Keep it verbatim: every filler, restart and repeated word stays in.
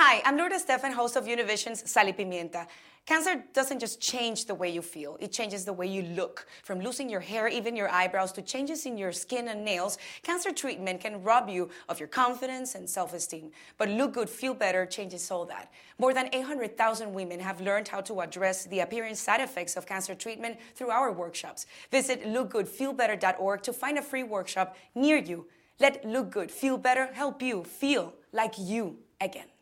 Hi, I'm Lourdes Stefan, host of Univision's Sal y Pimienta. Cancer doesn't just change the way you feel, it changes the way you look. From losing your hair, even your eyebrows, to changes in your skin and nails, cancer treatment can rob you of your confidence and self-esteem. But Look Good, Feel Better changes all that. More than eight hundred thousand women have learned how to address the appearance side effects of cancer treatment through our workshops. Visit look good feel better dot org to find a free workshop near you. Let Look Good, Feel Better help you feel like you again.